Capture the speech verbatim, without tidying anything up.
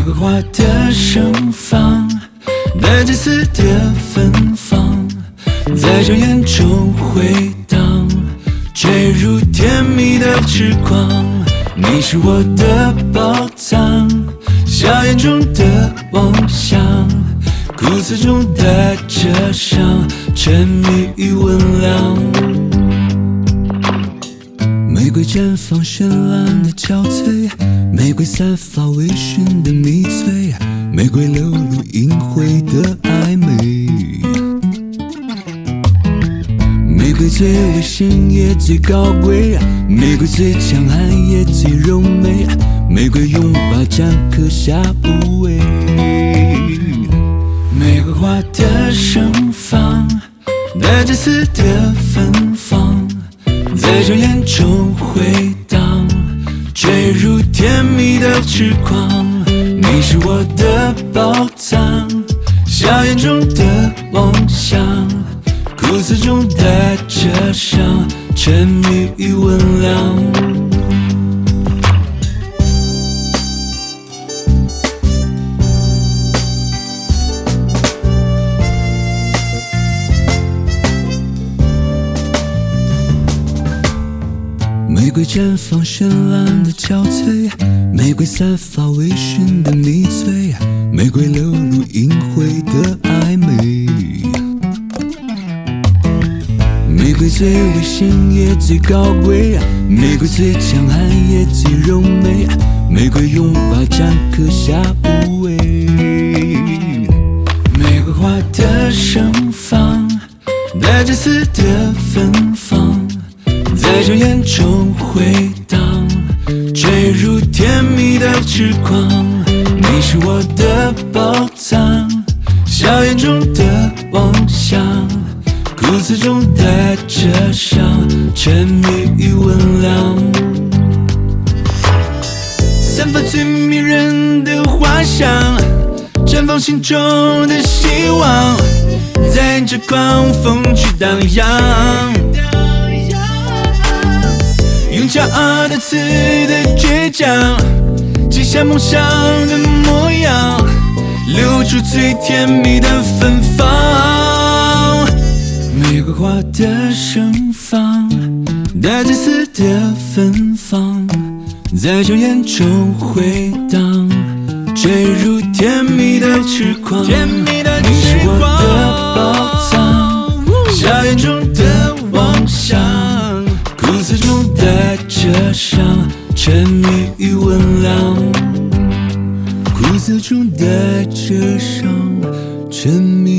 瑰花的盛放，带着丝的芬芳，在这眼中回荡，坠入甜蜜的痴狂。你是我的宝藏，笑颜中的妄想，苦涩中带着伤，沉迷于温凉。玫瑰绽放绚烂的憔悴，玫瑰散发微醺的迷醉，玫瑰流露隐晦的暧昧。玫瑰最危险也最高贵，玫瑰最强悍也最柔美，玫瑰拥抱绽刻下无畏。玫瑰花的盛放，带着丝的芬芳，在这眼中回荡，坠入甜蜜的痴狂。你是我的宝藏，笑颜中的妄想，苦涩中带着伤，沉迷于温凉。玫瑰绽放绚烂的憔悴，玫瑰散发微醺的迷醉，玫瑰流露隐晦的暧昧。玫瑰最危险也最高贵，玫瑰最强悍也最柔美，玫瑰拥抱绽刻下无畏。玫瑰花的盛放，带着丝的芬芳，在这眼中回荡，坠入甜蜜的痴狂。你是我的宝藏，笑颜中的妄想，苦涩中带着伤，沉迷于温凉。散发最迷人的花香，绽放心中的希望，在这狂风去荡漾。用骄傲的刺的倔强，记下梦想的模样，留住最甜蜜的芬芳。玫瑰花的盛放，带着丝的芬芳，在这眼中回荡，坠入甜蜜的痴狂。你是我的宝藏，笑颜中的妄想，苦涩中带着伤，沉迷于温凉。苦涩中带着伤，沉迷